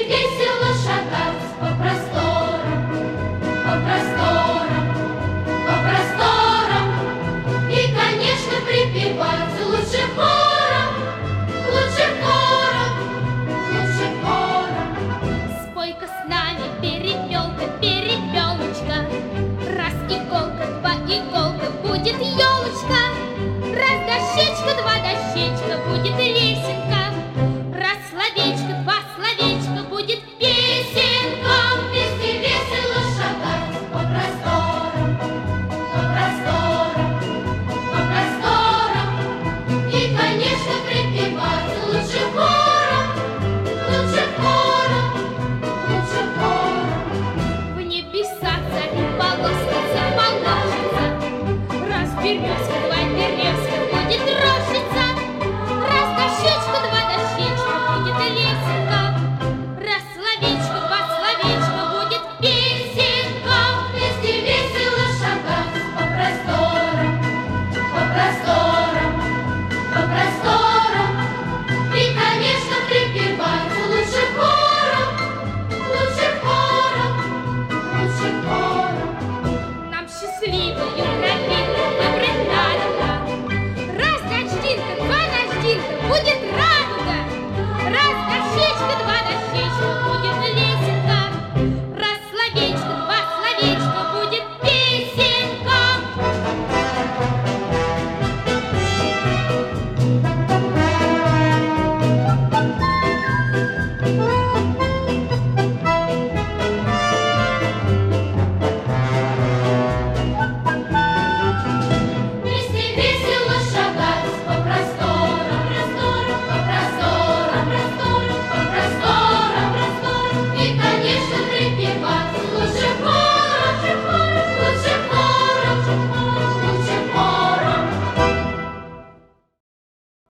весело шагать по просторам, по просторам, по просторам. И, конечно, припевать лучше хором, лучше хором, лучше хором. Спой-ка с нами, перепелка, перепелочка. Раз иголка, два иголка, будет елочка. Раз дощечка, два дощечка, будет лесенка. Раз словечко, два словечко, будет песенка. Вместе весело шагать по просторам, по просторам, по просторам. И, конечно, припевать лучше хором, лучше хором, лучше хором. В небеса царь полоскаться, положится. Раз березка, два березка, будет рощица. Раз дощечка, два дощечка, будет лесенка. Раз словечко, два словечко, будет песенка. Вместе весело шагать по просторам, по просторам, по просторам. И, конечно, припевать лучше хором, лучше хором, лучше хором. Нам счастливую тропинку выбрать надо. Раз дождинка, два дождинка, будет радуга. Раз дощечка, два дощечка, будет лесенка. Раз словечко, два словечко, будет песенка. Вместе весело шагать по просторам, просторам, по просторам, просторам, по просторам, просторам. И, конечно, припевать лучше хором.